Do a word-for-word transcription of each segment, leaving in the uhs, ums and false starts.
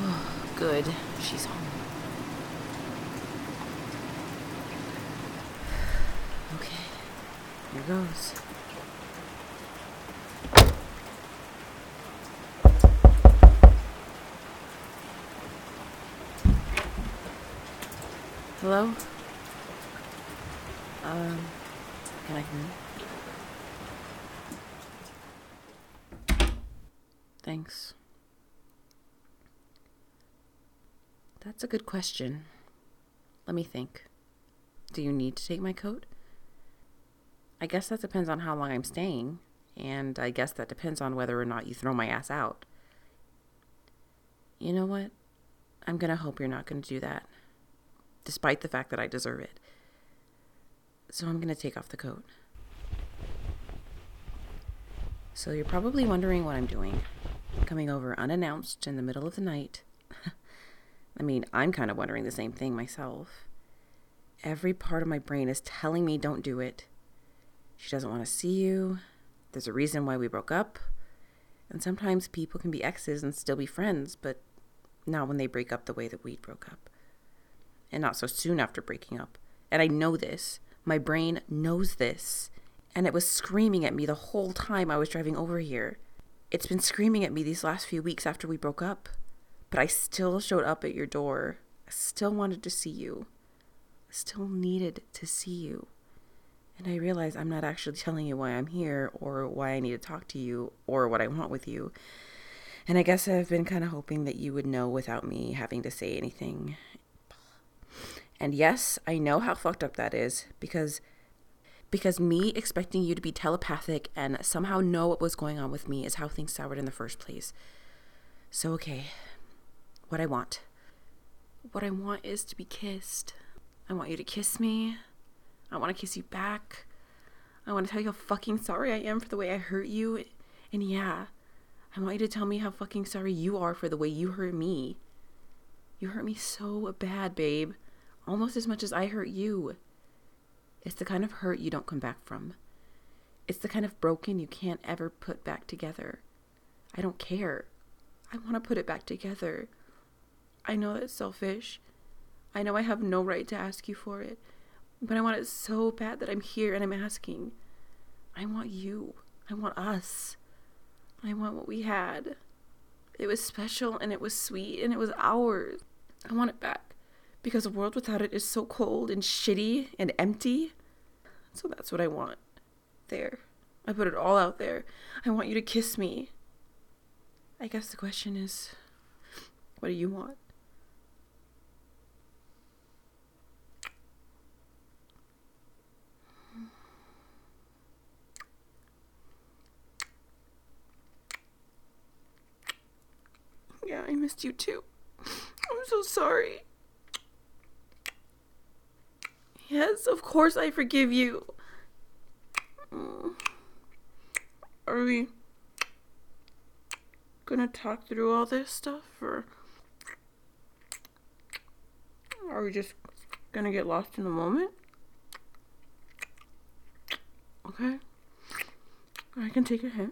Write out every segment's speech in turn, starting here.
Good. She's home. Okay. Here goes. Hello? Um, can I come in? Thanks. That's a good question. Let me think. Do you need to take my coat? I guess that depends on how long I'm staying, and I guess that depends on whether or not you throw my ass out. You know what? I'm gonna hope you're not gonna do that, despite the fact that I deserve it. So I'm gonna take off the coat. So you're probably wondering what I'm doing. Coming over unannounced in the middle of the night. I mean, I'm kind of wondering the same thing myself. Every part of my brain is telling me don't do it. She doesn't want to see you. There's a reason why we broke up. And sometimes people can be exes and still be friends, but not when they break up the way that we broke up. And not so soon after breaking up. And I know this. My brain knows this. And it was screaming at me the whole time I was driving over here. It's been screaming at me these last few weeks after we broke up. But I still showed up at your door. I still wanted to see you. I still needed to see you. And I realize I'm not actually telling you why I'm here or why I need to talk to you or what I want with you. And I guess I've been kind of hoping that you would know without me having to say anything. And yes, I know how fucked up that is because because me expecting you to be telepathic and somehow know what was going on with me is how things soured in the first place. So okay, what I want. What I want is to be kissed. I want you to kiss me. I want to kiss you back. I want to tell you how fucking sorry I am for the way I hurt you. And yeah, I want you to tell me how fucking sorry you are for the way you hurt me. You hurt me so bad, babe. Almost as much as I hurt you. It's the kind of hurt you don't come back from. It's the kind of broken you can't ever put back together. I don't care. I want to put it back together. I know that's selfish. I know I have no right to ask you for it. But I want it so bad that I'm here and I'm asking. I want you. I want us. I want what we had. It was special and it was sweet and it was ours. I want it back. Because a world without it is so cold and shitty and empty. So that's what I want. There. I put it all out there. I want you to kiss me. I guess the question is, what do you want? Yeah, I missed you too. I'm so sorry. Yes, of course I forgive you. Are we gonna talk through all this stuff, or are we just gonna get lost in the moment? Okay. I can take a hint.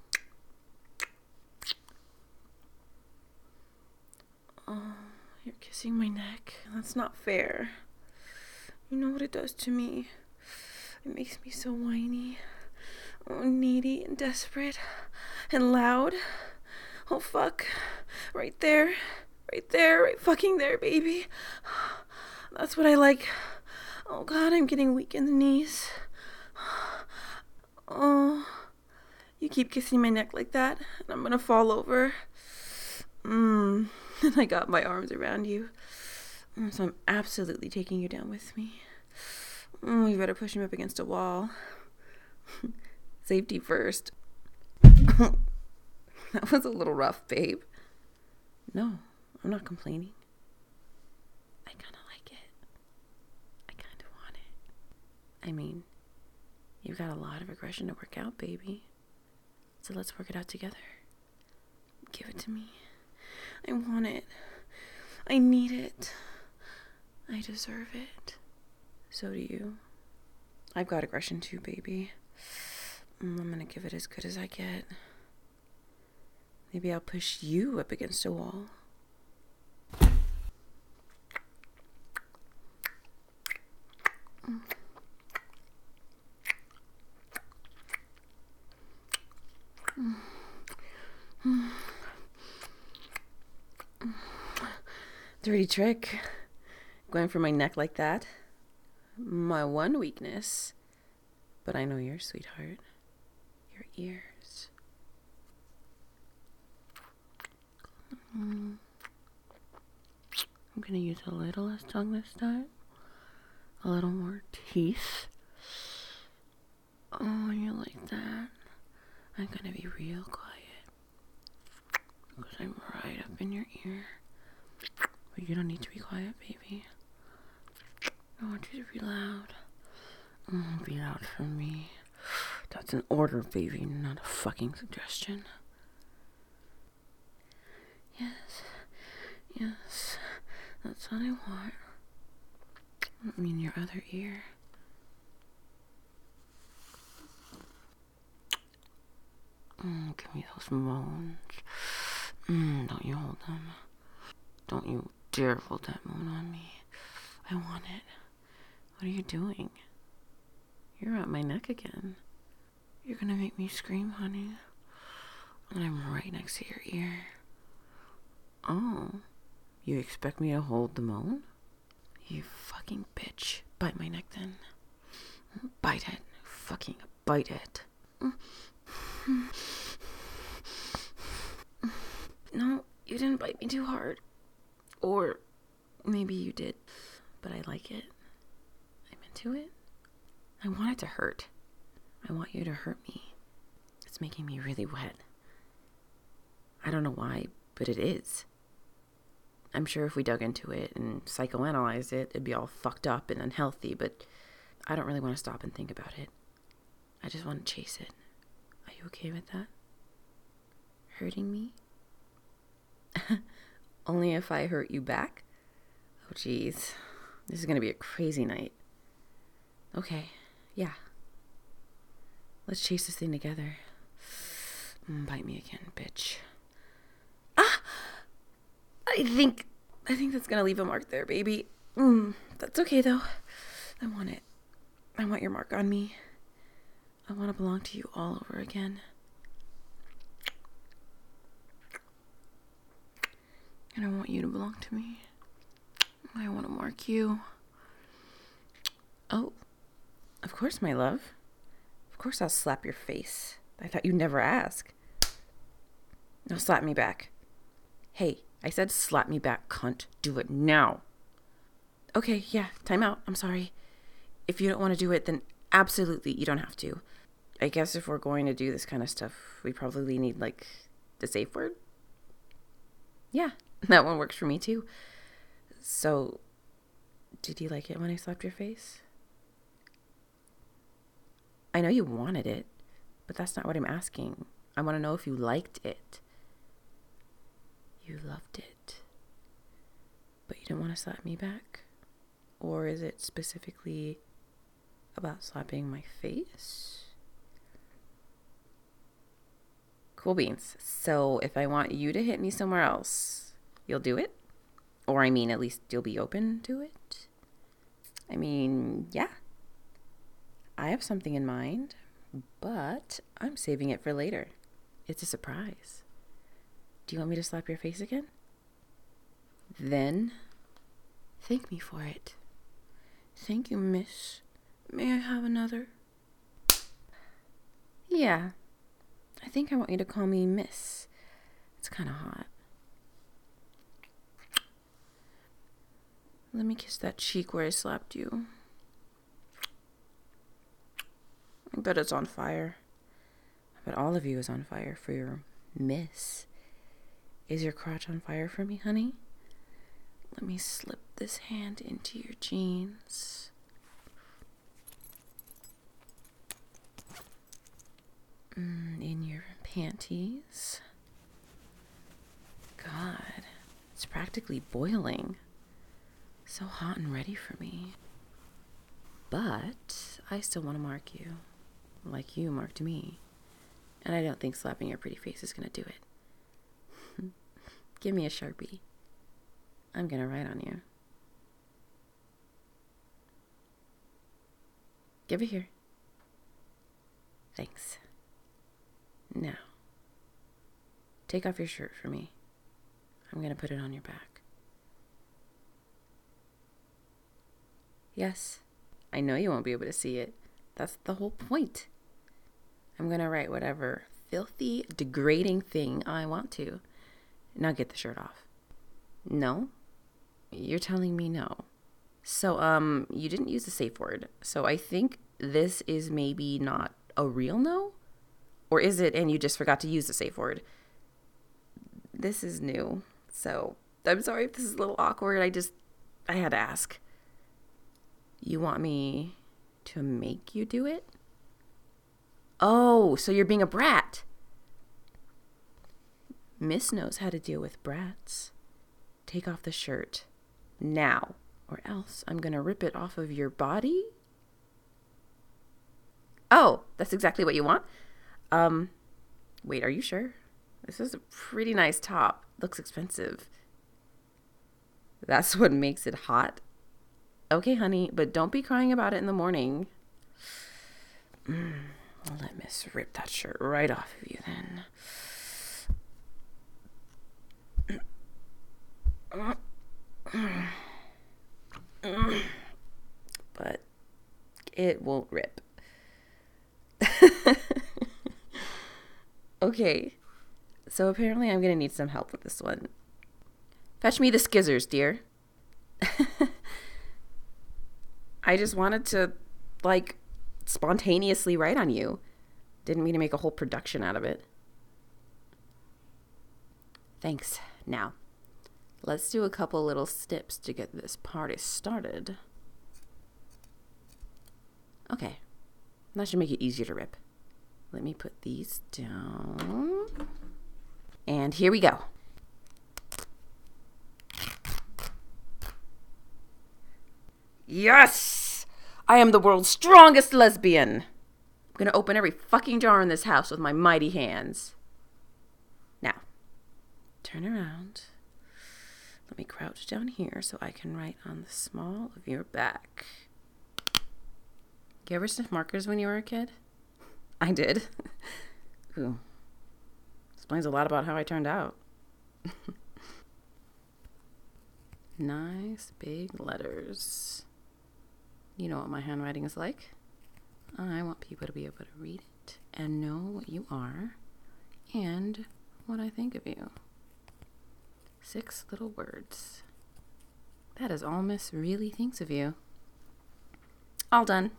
Oh, you're kissing my neck. That's not fair. You know what it does to me? It makes me so whiny. Oh, needy and desperate and loud. Oh, fuck. Right there. Right there. Right fucking there, baby. That's what I like. Oh, God, I'm getting weak in the knees. Oh, you keep kissing my neck like that, and I'm gonna fall over. Mmm. And I got my arms around you. So I'm absolutely taking you down with me. Oh, you better push me up against a wall. Safety first. That was a little rough, babe. No, I'm not complaining. I kind of like it. I kind of want it. I mean, you've got a lot of aggression to work out, baby. So let's work it out together. Give it to me. I want it. I need it. I deserve it. So do you. I've got aggression too, baby. Mm, I'm gonna give it as good as I get. Maybe I'll push you up against a wall. Dirty trick. Going for my neck like that. My one weakness. But I know yours, sweetheart. Your ears. Mm. I'm gonna use a little less tongue this time. A little more teeth. Oh, you like that? I'm gonna be real quiet. Because I'm right up in your ear. But you don't need to be quiet, baby. I want you to be loud. Mm, be loud for me. That's an order, baby, not a fucking suggestion. Yes. Yes. That's what I want. I mean, your other ear. Mm, give me those moans. Mm, don't you hold them. Don't you dare hold that moan on me. I want it. What are you doing? You're at my neck again. You're gonna make me scream, honey. And I'm right next to your ear. Oh, you expect me to hold the moan? You fucking bitch. Bite my neck then. Bite it. Fucking bite it. No, you didn't bite me too hard. Or maybe you did. But I like it. I'm into it. I want it to hurt. I want you to hurt me. It's making me really wet. I don't know why, but it is. I'm sure if we dug into it and psychoanalyzed it, it'd be all fucked up and unhealthy, but I don't really want to stop and think about it. I just want to chase it. Are you okay with that? Hurting me? Only if I hurt you back? Oh, jeez. This is going to be a crazy night. Okay, yeah. Let's chase this thing together. Mm, bite me again, bitch. Ah! I think, I think that's going to leave a mark there, baby. Mm, that's okay, though. I want it. I want your mark on me. I want to belong to you all over again. And I want you to belong to me. I want to mark you. Oh, of course, my love. Of course I'll slap your face. I thought you'd never ask. Now slap me back. Hey, I said slap me back, cunt. Do it now. Okay, yeah, time out. I'm sorry. If you don't want to do it, then absolutely you don't have to. I guess if we're going to do this kind of stuff, we probably need, like, the safe word. Yeah, that one works for me too. So, did you like it when I slapped your face? I know you wanted it, but that's not what I'm asking. I want to know if you liked it. You loved it, but you didn't want to slap me back? Or is it specifically about slapping my face? Cool beans. So if I want you to hit me somewhere else, you'll do it? Or I mean, at least you'll be open to it? I mean, yeah. I have something in mind, but I'm saving it for later. It's a surprise. Do you want me to slap your face again? Then, thank me for it. Thank you, miss. May I have another? Yeah. I think I want you to call me miss. It's kind of hot. Let me kiss that cheek where I slapped you. I bet it's on fire. I bet all of you is on fire for your miss. Is your crotch on fire for me, honey? Let me slip this hand into your jeans. Mm, in your panties. God, it's practically boiling. So hot and ready for me. But I still want to mark you, like you marked me. And I don't think slapping your pretty face is going to do it. Give me a Sharpie. I'm going to write on you. Give it here. Thanks. Now, take off your shirt for me. I'm going to put it on your back. Yes, I know you won't be able to see it. That's the whole point. I'm going to write whatever filthy, degrading thing I want to. Now get the shirt off. No? You're telling me no. So, um, you didn't use the safe word. So I think this is maybe not a real no? Or is it and you just forgot to use the safe word? This is new. So I'm sorry if this is a little awkward. I just, I had to ask. You want me to make you do it? Oh, so you're being a brat. Miss knows how to deal with brats. Take off the shirt now, or else I'm going to rip it off of your body. Oh, that's exactly what you want? Um, wait, are you sure? This is a pretty nice top. Looks expensive. That's what makes it hot? Okay, honey, but don't be crying about it in the morning. Mm, I'll let Miss rip that shirt right off of you then. But it won't rip. Okay, so apparently I'm gonna need some help with this one. Fetch me the skizzers, dear. I just wanted to, like, spontaneously write on you. Didn't mean to make a whole production out of it. Thanks. Now, let's do a couple little snips to get this party started. Okay, that should make it easier to rip. Let me put these down. And here we go. Yes! I am the world's strongest lesbian. I'm gonna open every fucking jar in this house with my mighty hands. Now, turn around. Let me crouch down here so I can write on the small of your back. You ever sniff markers when you were a kid? I did. Ooh. Explains a lot about how I turned out. Nice big letters. You know what my handwriting is like. I want people to be able to read it and know what you are and what I think of you. Six little words. That is all Miss really thinks of you. All done.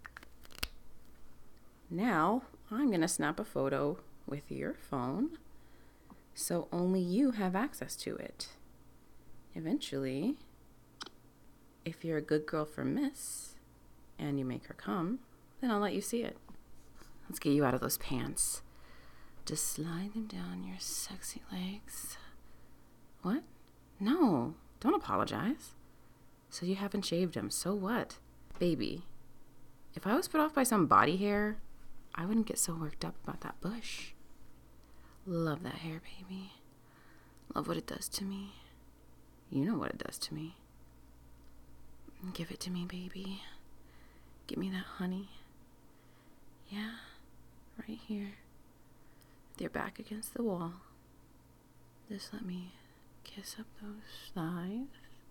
Now, I'm going to snap a photo with your phone so only you have access to it. Eventually, if you're a good girl for Miss and you make her come, then I'll let you see it. Let's get you out of those pants. Just slide them down your sexy legs. What? No, don't apologize. So you haven't shaved them, so what? Baby, if I was put off by some body hair, I wouldn't get so worked up about that bush. Love that hair, baby. Love what it does to me. You know what it does to me. Give it to me, baby. Give me that honey. Yeah, right here. With your back against the wall. Just let me kiss up those thighs.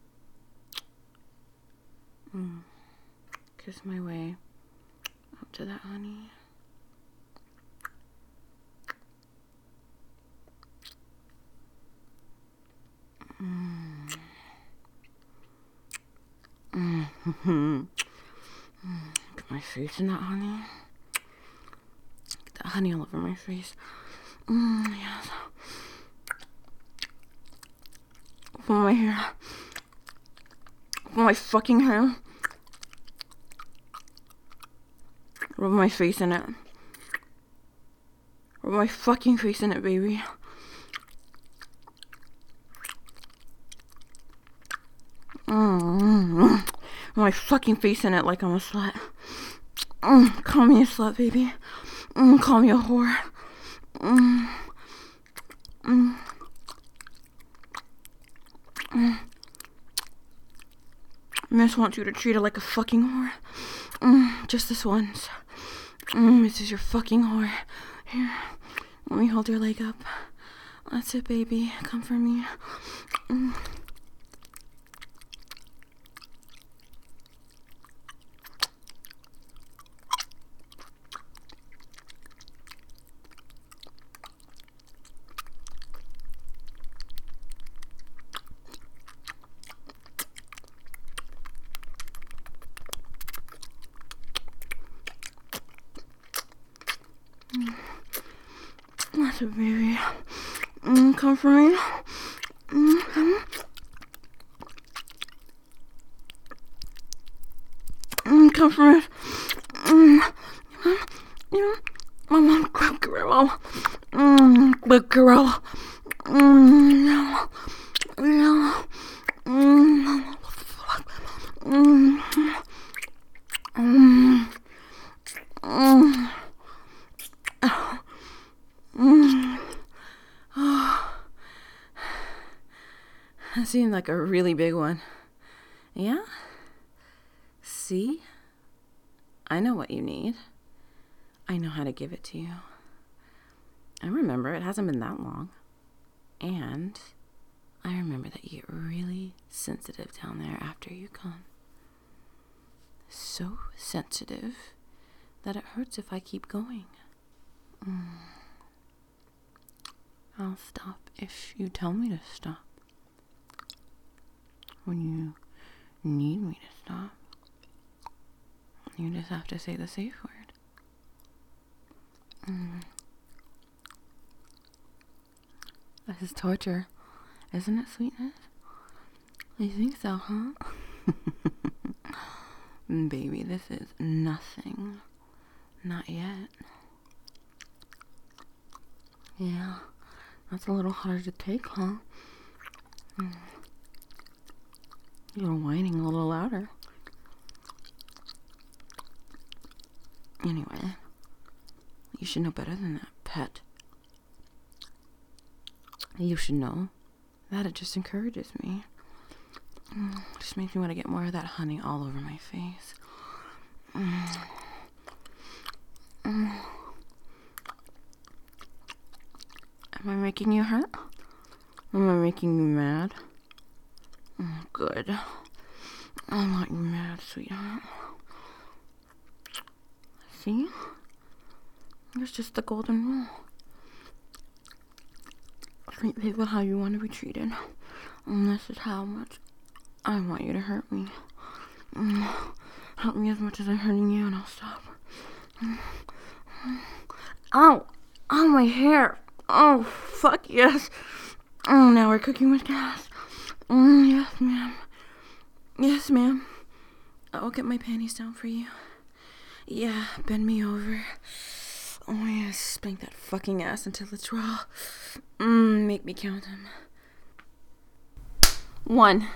Mm. Kiss my way up to that honey. Mm. Mm. Get my face in that honey. Get that honey all over my face. Mm, yes. Pull my hair. Pull my fucking hair. Rub my face in it. Rub my fucking face in it, baby. Mm-hmm. My fucking face in it like I'm a slut. Mm, call me a slut, baby. Mm, call me a whore. Mm. Mm. Mm. Miss wants you to treat her like a fucking whore. Mm, just this once. Mm, this is your fucking whore. Here, let me hold your leg up. That's it, baby. Come for me. Mm. That's it, baby. Mm, come for me. Mm-hmm. Mm, come for me. Mm. Mm. Mama, good girl. Mm, good girl. Mm, no. No. Mm. Mm. Mm. Mm. Mm. Oh. That seemed like a really big one. Yeah? See? I know what you need. I know how to give it to you. I remember it hasn't been that long. And I remember that you get really sensitive down there after you come. So sensitive that it hurts if I keep going. Mm. I'll stop if you tell me to stop. When you need me to stop, you just have to say the safe word. Mm. This is torture. Isn't it, sweetness? You think so, huh? Baby, this is nothing. Not yet. Yeah, that's a little hard to take, huh? Mm. You're whining a little louder. Anyway, you should know better than that, pet. You should know that it just encourages me. Mm, just makes me want to get more of that honey all over my face. Mm. Mm. Am I making you hurt? Am I making you mad? Mm, good. I'm not mad, sweetheart. See? It's just the golden rule. Treat people how you want to be treated. And this is how much I want you to hurt me. Mm. Help me as much as I'm hurting you and I'll stop. Mm. Ow! Ow, my hair! Oh, fuck yes! Oh, now we're cooking with gas. Mm, yes, ma'am. Yes, ma'am. I'll get my panties down for you. Yeah, bend me over. Oh, yes, spank that fucking ass until it's raw. Mmm, make me count them. One.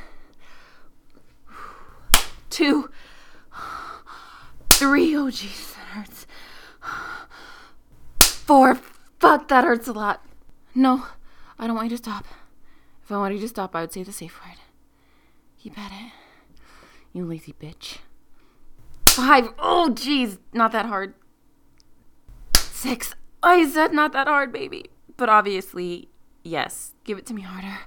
Two. Three. Oh, jeez, that hurts. Four. Fuck, that hurts a lot. No, I don't want you to stop. If I wanted you to stop, I would say the safe word. Keep at it. You lazy bitch. Five. Oh, jeez, not that hard. Six. I said not that hard, baby. But obviously, yes. Give it to me harder.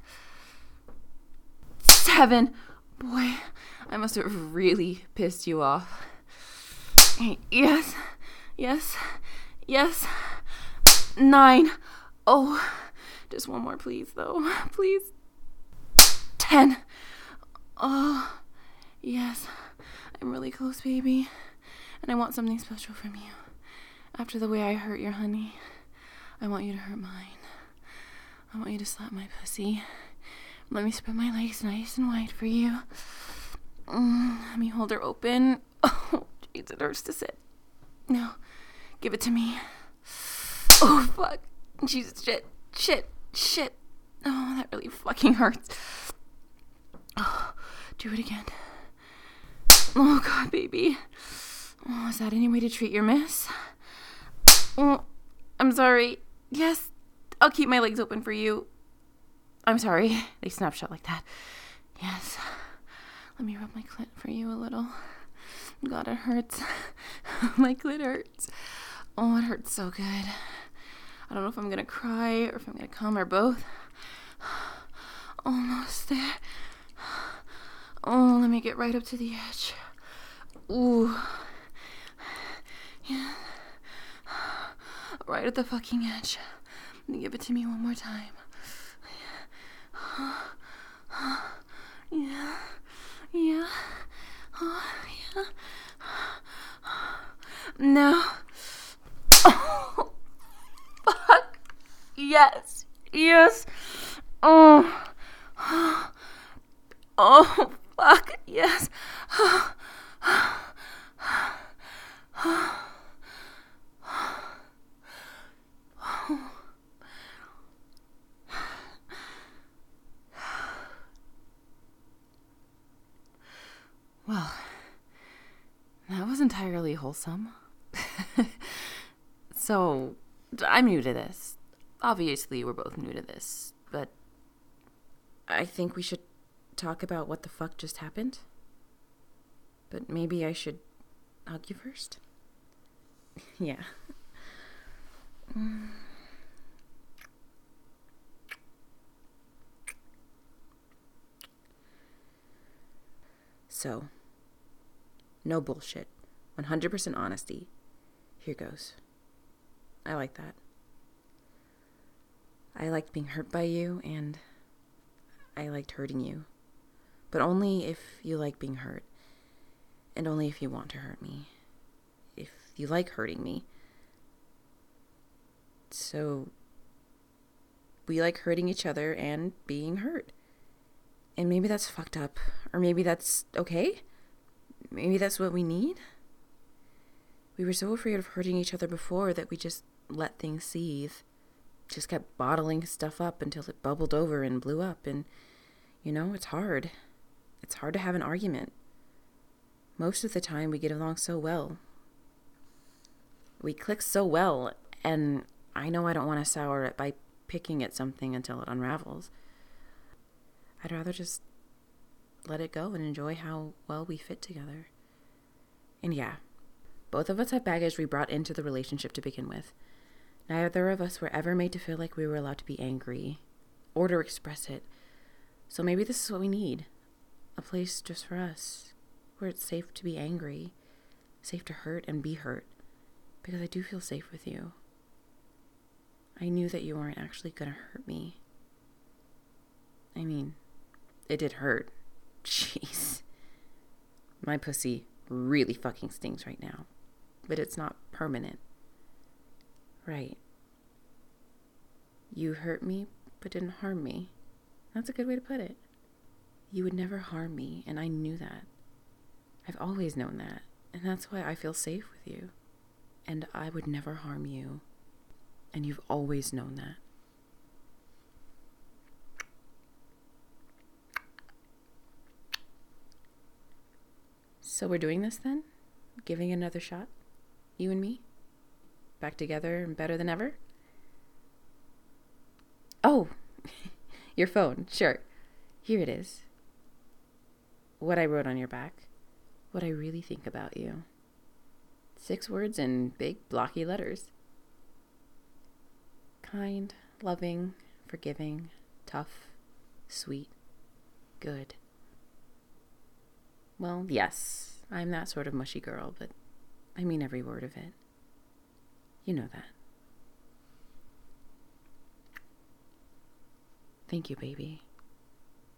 Seven. Boy, I must have really pissed you off. Yes. Yes. Yes. Nine. Oh, just one more, please, though. Please. Ten. Oh, yes. I'm really close, baby. And I want something special from you. After the way I hurt your honey, I want you to hurt mine. I want you to slap my pussy. Let me spread my legs nice and wide for you. Mm, let me hold her open. Oh, jeez, it hurts to sit. No, give it to me. Oh, fuck. Jesus, shit, shit, shit. Oh, that really fucking hurts. Oh, do it again. Oh, God, baby. Oh, is that any way to treat your miss? Oh, I'm sorry. Yes, I'll keep my legs open for you. I'm sorry. They snap shut like that. Yes. Let me rub my clit for you a little. God, it hurts. My clit hurts. Oh, it hurts so good. I don't know if I'm gonna cry or if I'm gonna come or both. Almost there. Oh, let me get right up to the edge. Ooh. Yeah. Right at the fucking edge. Give it to me one more time. Yeah. Yeah. Oh, yeah. No. Oh, fuck. Yes. Yes. Oh. Oh, fuck. Yes. Well, that was entirely wholesome. So, I'm new to this. Obviously, we're both new to this, but I think we should talk about what the fuck just happened. But maybe I should hug you first? Yeah. So, no bullshit. one hundred percent honesty. Here goes. I like that. I liked being hurt by you, and I liked hurting you. But only if you like being hurt. And only if you want to hurt me. If you like hurting me. So, we like hurting each other and being hurt. And maybe that's fucked up. Or maybe that's okay. Maybe that's what we need. We were so afraid of hurting each other before that we just let things seethe. Just kept bottling stuff up until it bubbled over and blew up. And, you know, it's hard. It's hard to have an argument. Most of the time we get along so well. We click so well, and I know I don't want to sour it by picking at something until it unravels. I'd rather just let it go and enjoy how well we fit together. And yeah, both of us have baggage we brought into the relationship to begin with. Neither of us were ever made to feel like we were allowed to be angry or to express it. So maybe this is what we need. A place just for us, where it's safe to be angry, safe to hurt and be hurt. Because I do feel safe with you. I knew that you weren't actually gonna hurt me. I mean, it did hurt. Jeez. My pussy really fucking stings right now. But it's not permanent. Right. You hurt me, but didn't harm me. That's a good way to put it. You would never harm me, and I knew that. I've always known that, and that's why I feel safe with you. And I would never harm you. And you've always known that. So we're doing this then? Giving it another shot? You and me? Back together and better than ever? Oh, your phone, sure. Here it is. What I wrote on your back. What I really think about you. Six words in big, blocky letters. Kind, loving, forgiving, tough, sweet, good. Well, yes, I'm that sort of mushy girl, but I mean every word of it. You know that. Thank you, baby.